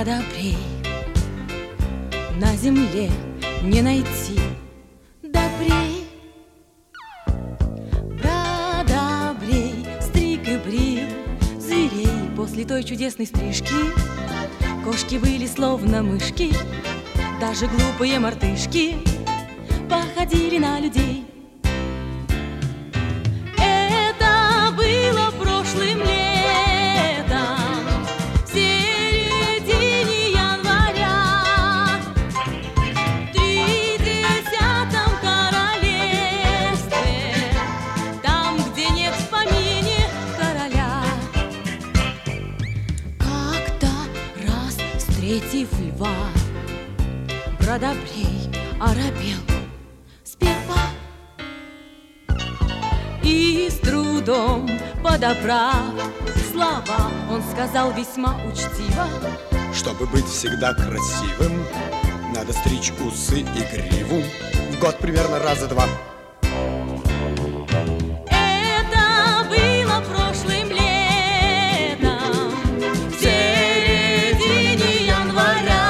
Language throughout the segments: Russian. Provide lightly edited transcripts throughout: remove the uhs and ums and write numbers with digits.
добрей на земле не найти. Добрей, добрей, стриг и брил зверей. После той чудесной стрижки кошки были словно мышки, даже глупые мартышки походили на людей. Это было прошлым летом, в середине января, в 30-м королевстве, там, где нет в помине короля. Как-то раз, встретив льва, Бродобрей оробел сперва и с трудом подобрав слова, он сказал весьма учтиво: чтобы быть всегда красивым, надо стричь усы и гриву в год примерно раза два. Это было прошлым летом, в середине января,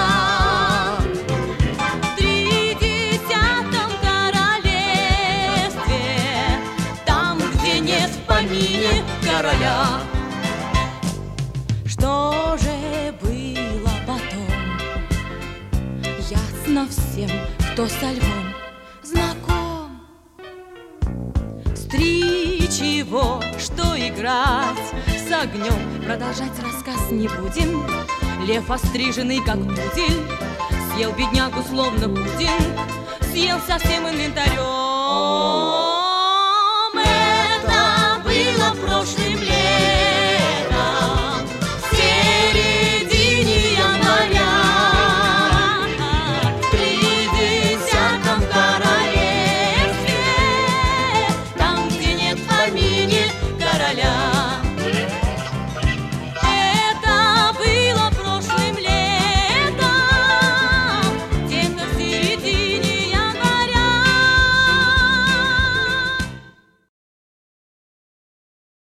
в 30-м королевстве, там, где нет в помине короля. Что же было потом, ясно всем, кто со львом знаком. Стричь его, что играть с огнем, продолжать рассказ не будем. Лев, остриженный как пудель, съел беднягу словно пудинг, съел со всем инвентарем.